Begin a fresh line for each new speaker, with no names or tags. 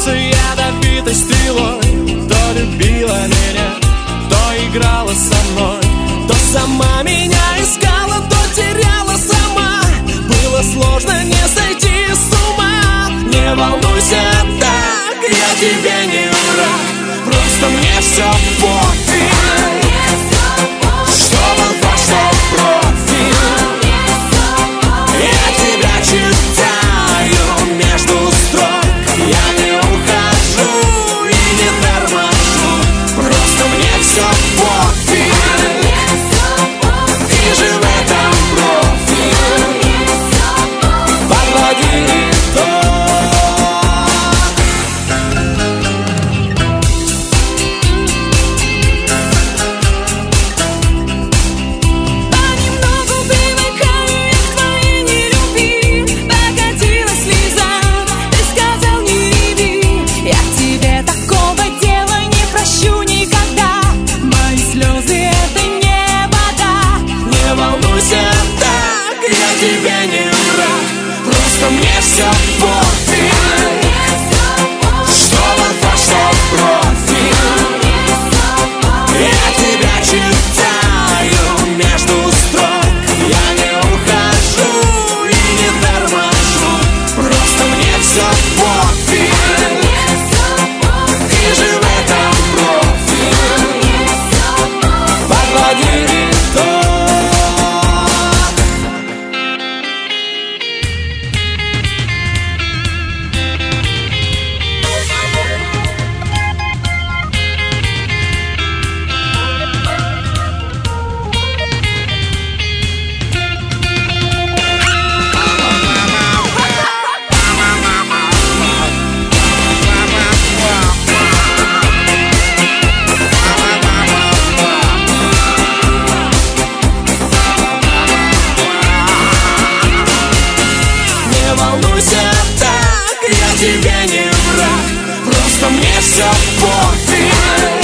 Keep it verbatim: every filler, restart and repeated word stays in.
сердце ядовитой стрелой. То любила меня, то играла со мной, то сама меня искала, то теряла сама. Было сложно не сойти с ума. Не волнуйся так, я тебе не враг, просто мне все пофиг. Что был факт, что профиль. Я тебя читаю между строк. Я не ухожу и не торможу, просто мне все пофиг. Ты же в этом профиль. Подводи итог. Тебе не враг, просто мне все пофиг. Что был факт, что профиль. Я тебя читаю между строк. Я не ухожу и не торможу, просто мне все пофиг. Ты же в этом профиль. Подводи итог. Тебе не враг, просто мне все пофиг.